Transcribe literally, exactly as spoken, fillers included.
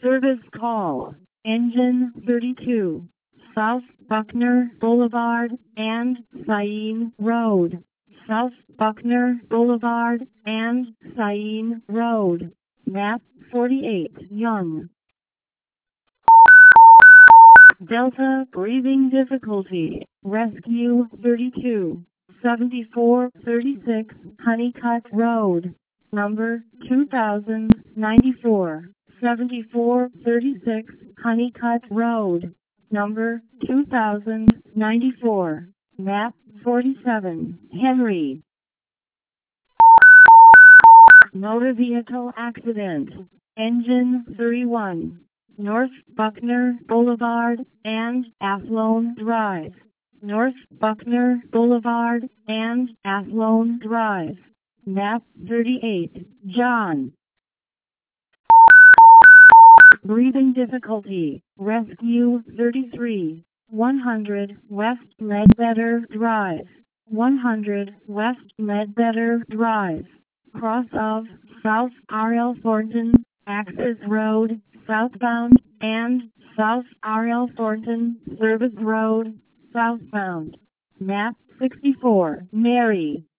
Service call. Engine thirty-two. South Buckner Boulevard and Sain Road. South Buckner Boulevard and Sain Road. Map forty-eight, Young. Delta breathing difficulty. Rescue thirty-two. seventy-four thirty-six Honeycutt Road. Number two thousand ninety-four. seventy-four thirty-six Honeycutt Road. Number two thousand ninety-four. Map forty-seven, Henry. Motor vehicle accident. Engine thirty-one. North Buckner Boulevard and Athlone Drive. North Buckner Boulevard and Athlone Drive. Map thirty-eight, John. Breathing difficulty. Rescue thirty-three. one hundred West Ledbetter Drive. one hundred West Ledbetter Drive. Cross of South R L Thornton, Access Road, southbound, and South R L Thornton, Service Road, southbound. Map sixty-four, Mary.